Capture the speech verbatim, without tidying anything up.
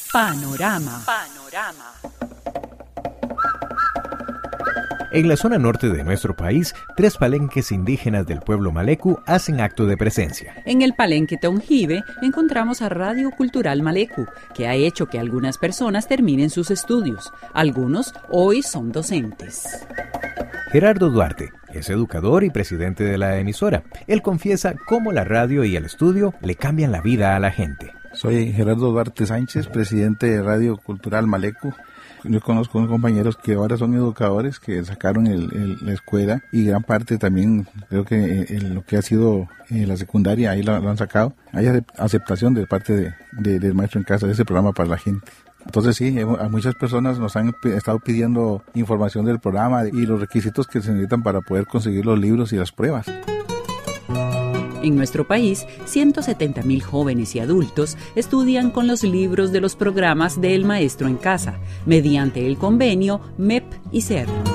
Panorama. Panorama. En la zona norte de nuestro país, tres palenques indígenas del pueblo Maleku hacen acto de presencia. En el Palenque Tongibe encontramos a Radio Cultural Maleku, que ha hecho que algunas personas terminen sus estudios. Algunos hoy son docentes. Gerardo Duarte es educador y presidente de la emisora. Él confiesa cómo la radio y el estudio le cambian la vida a la gente. Soy Gerardo Duarte Sánchez, presidente de Radio Cultural Maleku. Yo conozco unos compañeros que ahora son educadores que sacaron el, el, la escuela y gran parte también creo que en lo que ha sido eh, la secundaria ahí lo, lo han sacado. Hay aceptación de parte de, de, del maestro en casa de ese programa para la gente. Entonces sí, a muchas personas nos han estado pidiendo información del programa y los requisitos que se necesitan para poder conseguir los libros y las pruebas. En nuestro país, ciento setenta mil jóvenes y adultos estudian con los libros de los programas de El Maestro en Casa, mediante el convenio M E P y C E R.